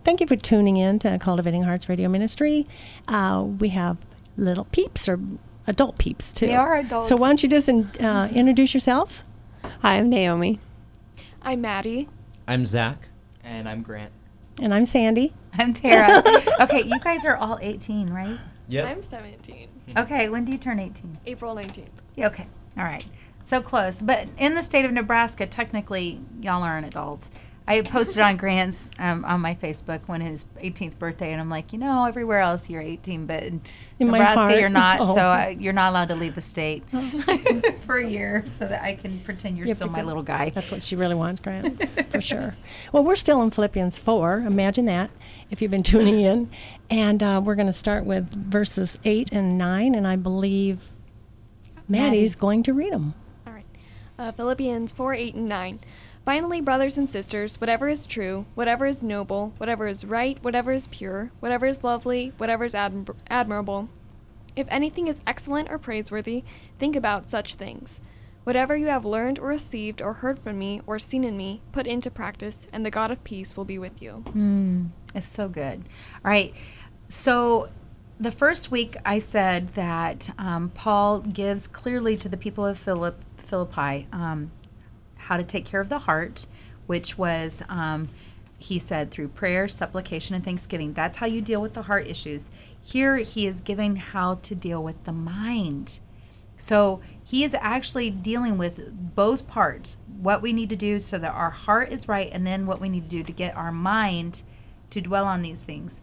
thank you for tuning in to Cultivating Hearts Radio Ministry. We have little peeps or adult peeps, too. They are adults. So why don't you just introduce yourselves? Hi, I'm Naomi. I'm Maddie. I'm Zach. And I'm Grant. And I'm Sandy. I'm Tara. Okay, you guys are all 18, right? Yep. I'm 17. Okay, when do you turn 18? April 19th. Yeah, okay, all right. So close. But in the state of Nebraska, technically, y'all aren't adults. I posted on Grant's on my Facebook when his 18th birthday, and I'm like, everywhere else you're 18, but in Nebraska heart. you're not, Oh. so you're not allowed to leave the state for a year so that I can pretend you're You have still to my go- little guy. That's what she really wants, Grant, for sure. Well, we're still in Philippians 4. Imagine that, if you've been tuning in. And we're going to start with verses 8 and 9, and I believe Maddie's going to read them. All right. Philippians 4, 8, and 9. Finally, brothers and sisters, whatever is true, whatever is noble, whatever is right, whatever is pure, whatever is lovely, whatever is admirable, if anything is excellent or praiseworthy, think about such things. Whatever you have learned or received or heard from me or seen in me, put into practice, and the God of peace will be with you. It's so good. All right. So the first week I said that Paul gives clearly to the people of Philippi how to take care of the heart, which was, he said, through prayer, supplication, and thanksgiving. That's how you deal with the heart issues. Here he is giving how to deal with the mind. So he is actually dealing with both parts, what we need to do so that our heart is right, and then what we need to do to get our mind to dwell on these things.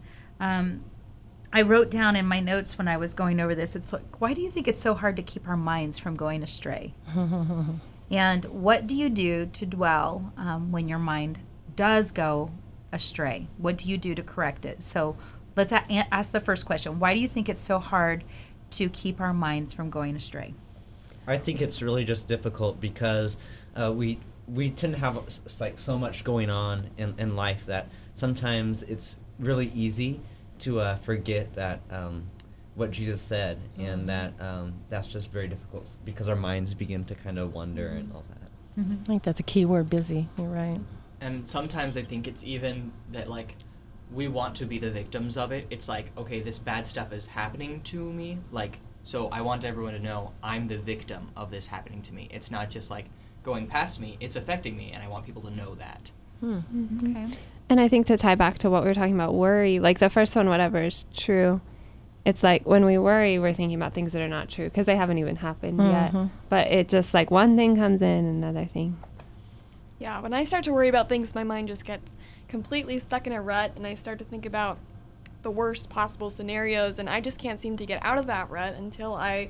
I wrote down in my notes when I was going over this, it's like, why do you think it's so hard to keep our minds from going astray? And what do you do to dwell when your mind does go astray? What do you do to correct it? So let's ask the first question. Why do you think it's so hard to keep our minds from going astray? I think it's really just difficult because we tend to have like so much going on in life that sometimes it's really easy to forget that what Jesus said, and that that's just very difficult because our minds begin to kind of wander and all that. I think that's a key word, busy. You're right. And sometimes I think it's even that, like, we want to be the victims of it. It's like, okay, this bad stuff is happening to me, like, so I want everyone to know I'm the victim of this happening to me. It's not just, like, going past me. It's affecting me, and I want people to know that. Okay. And I think to tie back to what we were talking about, worry, like the first one, whatever is true. It's like when we worry, we're thinking about things that are not true because they haven't even happened yet. But it just like one thing comes in, another thing. Yeah, when I start to worry about things, my mind just gets completely stuck in a rut, and I start to think about the worst possible scenarios, and I just can't seem to get out of that rut until I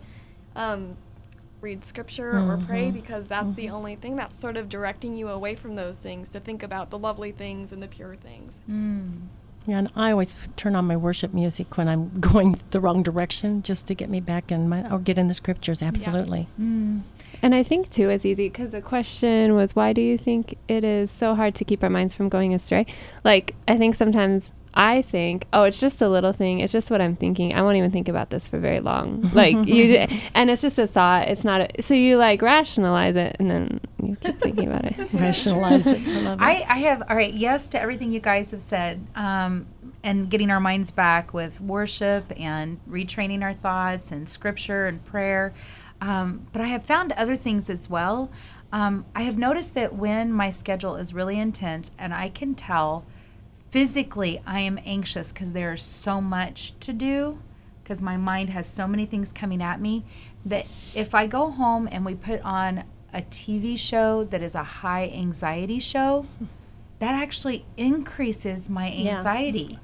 read scripture or pray, because that's the only thing that's sort of directing you away from those things, to think about the lovely things and the pure things. Yeah, and I always turn on my worship music when I'm going the wrong direction, just to get me back in or get in the scriptures. Absolutely. And I think, too, it's easy because the question was, why do you think it is so hard to keep our minds from going astray? Like, I think sometimes I think, oh, it's just a little thing. It's just what I'm thinking. I won't even think about this for very long. Like, and it's just a thought. It's not, so you like rationalize it and then you keep thinking about it. Rationalize it. I love it. I have, all right, yes to everything you guys have said, and getting our minds back with worship and retraining our thoughts and scripture and prayer. But I have found other things as well. I have noticed that when my schedule is really intense and I can tell physically I am anxious because there's so much to do, because my mind has so many things coming at me, that if I go home and we put on a TV show that is a high anxiety show, that actually increases my anxiety.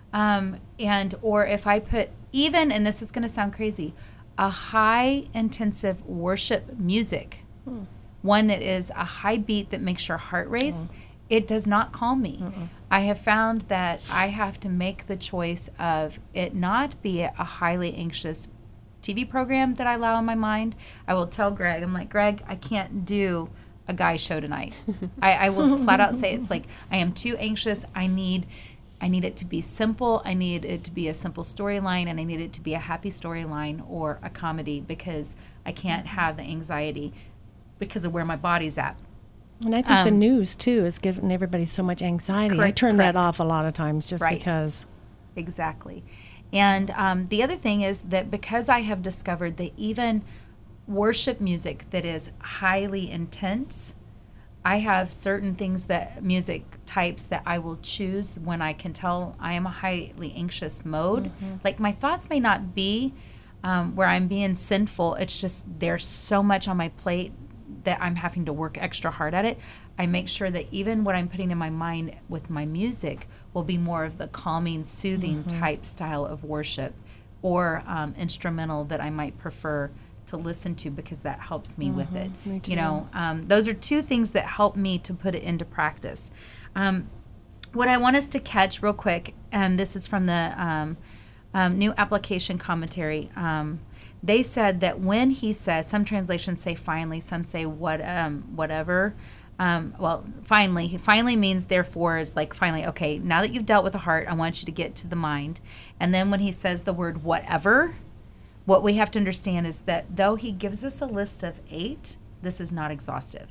Or if I put even, and this is going to sound crazy, a high intensive worship music, one that is a high beat that makes your heart race, it does not calm me. I have found that I have to make the choice of it not be a highly anxious TV program that I allow in my mind. I will tell Greg, I'm like, Greg, I can't do a guy show tonight. I will flat out say, it's like, I am too anxious. I need it to be simple. I need it to be a simple storyline, and I need it to be a happy storyline or a comedy, because I can't have the anxiety because of where my body's at. And I think the news, too, is giving everybody so much anxiety. I turn that off a lot of times just because. Exactly. And the other thing is that because I have discovered that even worship music that is highly intense, I have certain things that music types that I will choose when I can tell I am a highly anxious mode. Mm-hmm. Like my thoughts may not be where I'm being sinful. It's just there's so much on my plate that I'm having to work extra hard at it. I make sure that even what I'm putting in my mind with my music will be more of the calming, soothing type style of worship or instrumental that I might prefer to listen to because that helps me with it. Me too. You know, those are two things that help me to put it into practice. What I want us to catch real quick, and this is from the New Application Commentary, they said that when he says, some translations say finally, some say whatever. Well, finally means therefore. It's like finally, okay, now that you've dealt with the heart, I want you to get to the mind. And then when he says the word whatever, what we have to understand is that though he gives us a list of 8, this is not exhaustive.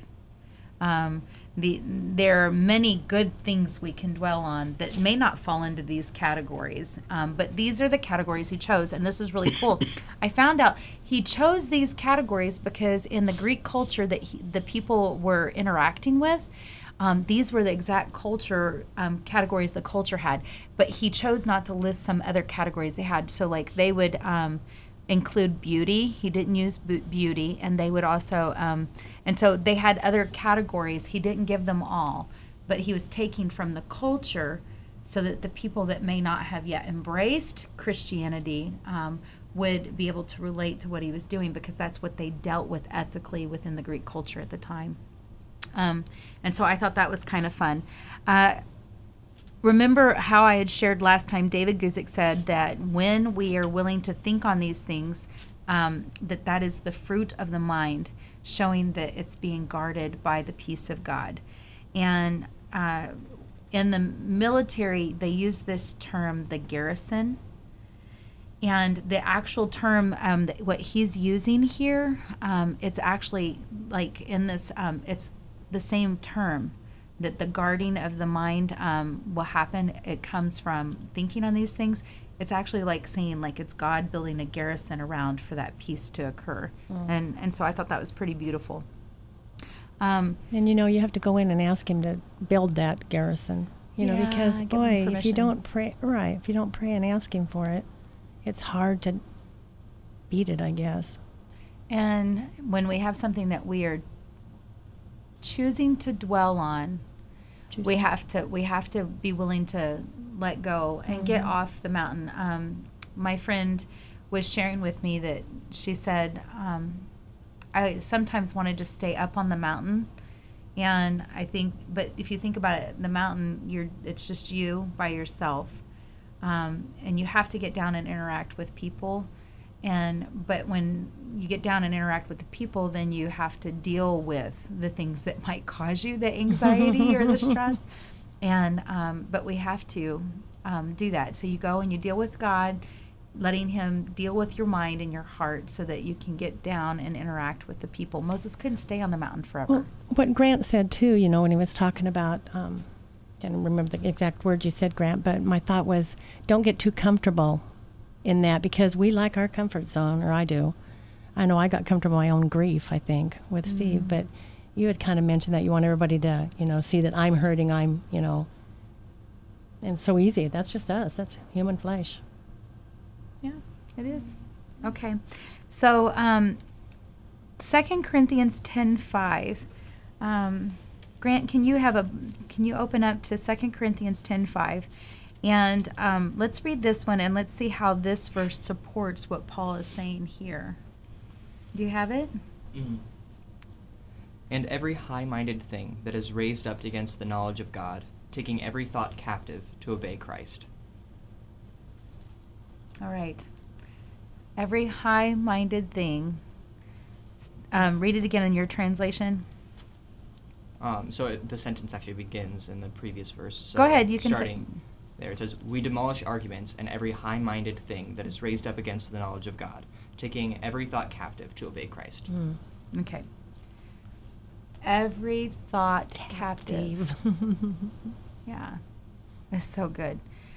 There are many good things we can dwell on that may not fall into these categories, but these are the categories he chose, and this is really cool. I found out he chose these categories because in the Greek culture that the people were interacting with, these were the exact culture categories the culture had, but he chose not to list some other categories they had. So like they would include beauty. He didn't use beauty, and they would also, and so they had other categories. He didn't give them all, but he was taking from the culture so that the people that may not have yet embraced Christianity would be able to relate to what he was doing because that's what they dealt with ethically within the Greek culture at the time. And so I thought that was kind of fun. Remember how I had shared last time, David Guzik said that when we are willing to think on these things, that is the fruit of the mind, showing that it's being guarded by the peace of God. And in the military, they use this term, the garrison. And the actual term, what he's using here, it's actually like in this, it's the same term. That the guarding of the mind will happen. It comes from thinking on these things. It's actually like saying like it's God building a garrison around for that peace to occur. And so I thought that was pretty beautiful. And you know, you have to go in and ask him to build that garrison. You know, because boy, if you don't pray, if you don't pray and ask him for it, it's hard to beat it, I guess. And when we have something that we are choosing to dwell on, we have to be willing to let go and get off the mountain. My friend was sharing with me that she said, I sometimes want to just stay up on the mountain, and I think, but if you think about it, the mountain, it's just you by yourself, and you have to get down and interact with people. But when you get down and interact with the people, then you have to deal with the things that might cause you the anxiety or the stress. But we have to do that. So you go and you deal with God, letting him deal with your mind and your heart so that you can get down and interact with the people. Moses couldn't stay on the mountain forever. Well, what Grant said, too, you know, when he was talking about, I don't remember the exact words you said, Grant, but my thought was, don't get too comfortable in that, because we like our comfort zone, or I do. I know I got comfortable in my own grief, I think, with Steve, but you had kind of mentioned that you want everybody to, you know, see that I'm hurting, and so easy. That's just us. That's human flesh. Yeah, it is. Okay. So 2 Corinthians 10:5. Grant, can you open up to 2 Corinthians 10:5? And let's read this one, and let's see how this verse supports what Paul is saying here. Do you have it? Mm-hmm. And every high-minded thing that is raised up against the knowledge of God, taking every thought captive to obey Christ. All right. Every high-minded thing. Read it again in your translation. The sentence actually begins in the previous verse. So go ahead. You can starting there. It says, "We demolish arguments and every high-minded thing that is raised up against the knowledge of God, taking every thought captive to obey Christ." Okay. every thought captive. Yeah, it's so good.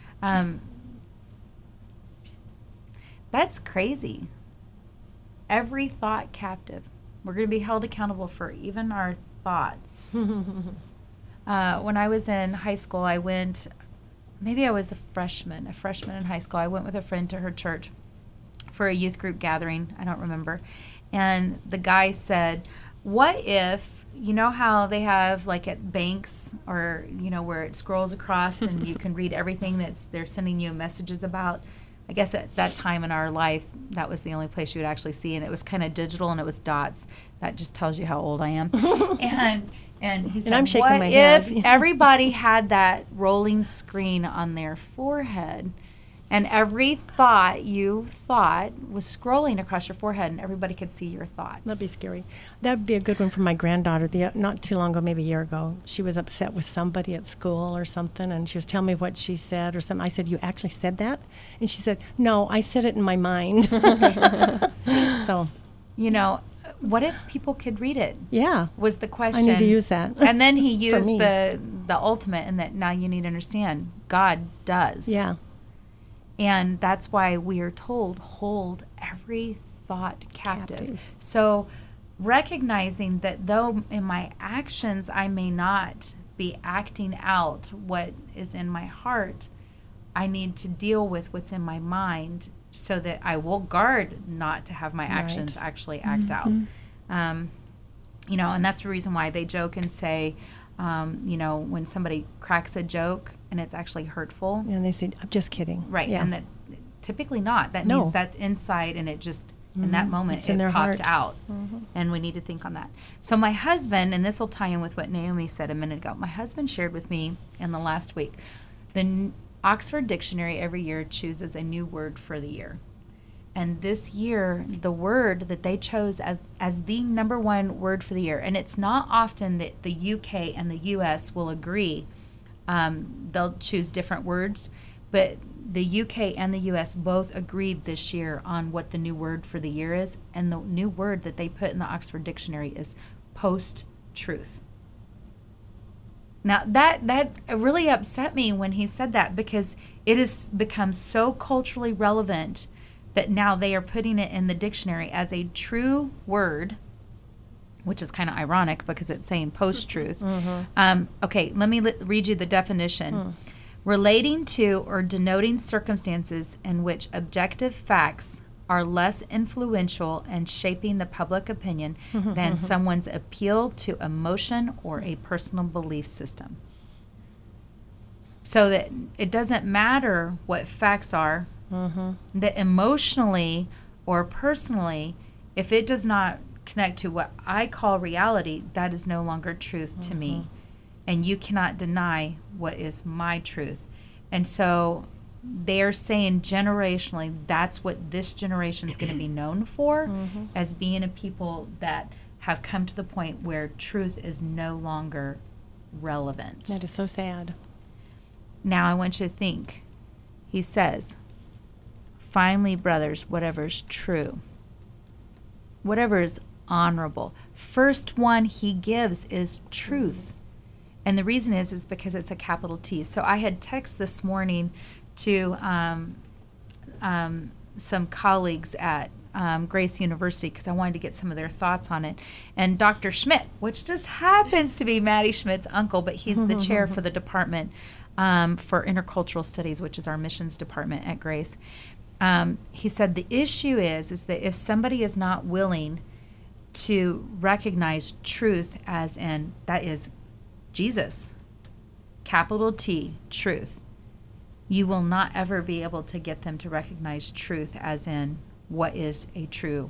That's crazy. Every thought captive. We're going to be held accountable for even our thoughts. When I was in high school, I was a freshman in high school. I went with a friend to her church for a youth group gathering. I don't remember. And the guy said, what if, you know how they have like at banks or, you know, where it scrolls across and you can read everything they're sending you messages about? I guess at that time in our life, that was the only place you would actually see. And it was kind of digital and it was dots. That just tells you how old I am. And he said, I'm shaking what my head. if everybody had that rolling screen on their forehead and every thought you thought was scrolling across your forehead and everybody could see your thoughts? That'd be scary. That'd be a good one for my granddaughter. Not too long ago, maybe a year ago, she was upset with somebody at school or something, and she was telling me what she said or something. I said, you actually said that? And she said, no, I said it in my mind. So, you know, what if people could read it? Yeah. Was the question. I need to use that. And then he used me. the ultimate, and that now you need to understand God does. Yeah. And that's why we are told, hold every thought captive. Captive. So recognizing that though in my actions I may not be acting out what is in my heart, I need to deal with what's in my mind so that I will guard not to have my actions actually act out. You know, and that's the reason why they joke and say, you know, when somebody cracks a joke and it's actually hurtful. And they say, I'm just kidding. Right. Yeah. And that typically not. That No. means that's inside and it just, in that moment, It's in it their popped heart. out. And we need to think on that. So my husband, and this will tie in with what Naomi said a minute ago, my husband shared with me in the last week, the Oxford Dictionary every year chooses a new word for the year. And this year, the word that they chose as the number one word for the year, and it's not often that the UK and the US will agree. They'll choose different words, but the UK and the US both agreed this year on what the new word for the year is, and the new word that they put in the Oxford Dictionary is post-truth. Now, that really upset me when he said that, because it has become so culturally relevant that now they are putting it in the dictionary as a true word, which is kind of ironic because it's saying post-truth. Okay, let me read you the definition. Relating to or denoting circumstances in which objective facts are less influential and shaping the public opinion than someone's appeal to emotion or a personal belief system. So that it doesn't matter what facts are, that emotionally or personally, if it does not connect to what I call reality, that is no longer truth to me. And you cannot deny what is my truth. And so they're saying generationally, that's what this generation is going to be known for, as being a people that have come to the point where truth is no longer relevant. That is so sad. Now I want you to think. He says, finally, brothers, whatever is true, whatever is honorable. First one he gives is truth. And the reason is because it's a capital T. So I had text this morning to some colleagues at Grace University because I wanted to get some of their thoughts on it. And Dr. Schmidt, which just happens to be Maddie Schmidt's uncle, but he's the chair for the department for intercultural studies, which is our missions department at Grace. He said the issue is that if somebody is not willing to recognize truth as in, that is Jesus, capital T, truth, you will not ever be able to get them to recognize truth as in what is a true.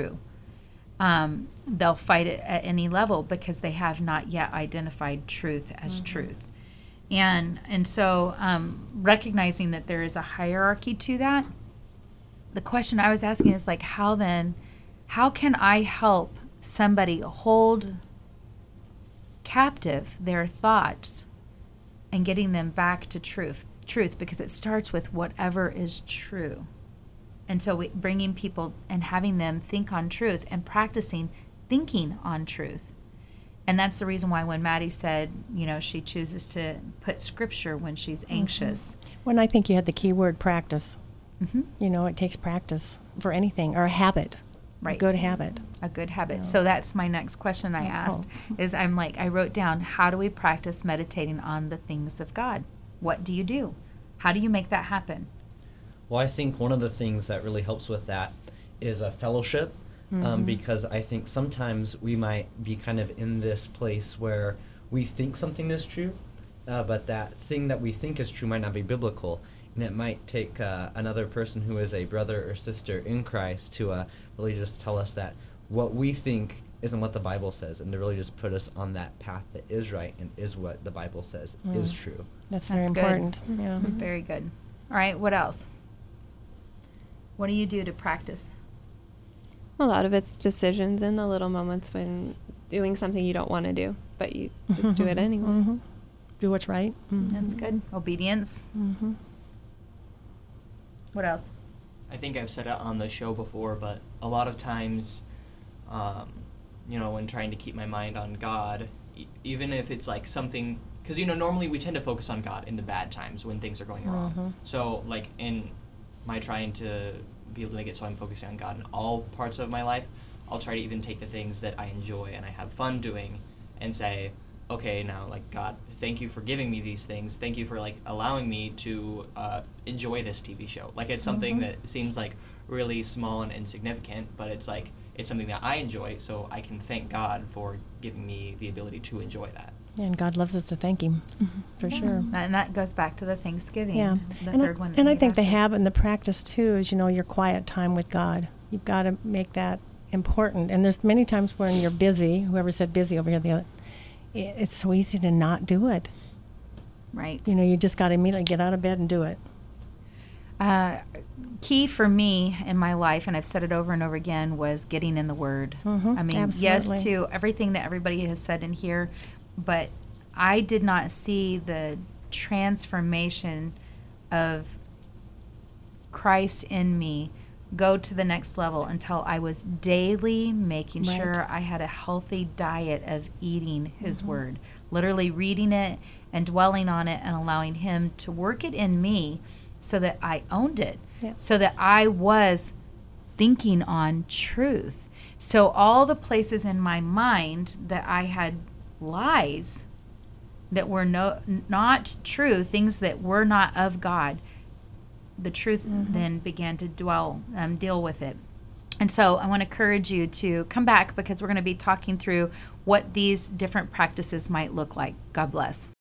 They'll fight it at any level because they have not yet identified truth as truth. And so recognizing that there is a hierarchy to that, the question I was asking is like, how can I help somebody hold captive their thoughts and getting them back to truth, because it starts with whatever is true. And so bringing people and having them think on truth and practicing thinking on truth. And that's the reason why when Maddie said, she chooses to put scripture when she's anxious. When I think you had the key word practice. Mm-hmm. It takes practice for anything, or a habit. Right. A good habit. A good habit. Yeah. So that's my next question I asked is I wrote down, how do we practice meditating on the things of God? What do you do? How do you make that happen? Well, I think one of the things that really helps with that is a fellowship, because I think sometimes we might be kind of in this place where we think something is true, but that thing that we think is true might not be biblical. And it might take another person who is a brother or sister in Christ to really just tell us that what we think isn't what the Bible says, and to really just put us on that path that is right and is what the Bible says is true. That's very good. important. Yeah. Very good. All right, what else? What do you do to practice? A lot of it's decisions in the little moments when doing something you don't want to do, but you just do it anyway. Do what's right. That's good. Obedience. Mm-hmm. What else? I think I've said it on the show before, but a lot of times, when trying to keep my mind on God, even if it's like something, because normally we tend to focus on God in the bad times when things are going wrong. So like in my trying to be able to make it so I'm focusing on God in all parts of my life, I'll try to even take the things that I enjoy and I have fun doing and say, okay, now, like, God, thank you for giving me these things. Thank you for, like, allowing me to enjoy this TV show. Like, it's something that seems, like, really small and insignificant, but it's, like, it's something that I enjoy, so I can thank God for giving me the ability to enjoy that. And God loves us to thank Him, for sure. And that goes back to the Thanksgiving, Yeah. the and third one. And I you'd think the asked. habit and the practice, too, is, your quiet time with God. You've got to make that important. And there's many times when you're busy, whoever said busy over here, it's so easy to not do it. Right. You just got to immediately get out of bed and do it. Key for me in my life, and I've said it over and over again, was getting in the Word. I mean, yes absolutely. to everything that everybody has said in here, but I did not see the transformation of Christ in me go to the next level until I was daily making Right. sure I had a healthy diet of eating His Word, literally reading it and dwelling on it and allowing Him to work it in me so that I owned it, Yeah. so that I was thinking on truth. So all the places in my mind that I had lies that were not true, things that were not of God, the truth then began to deal with it. And so I want to encourage you to come back because we're going to be talking through what these different practices might look like. God bless.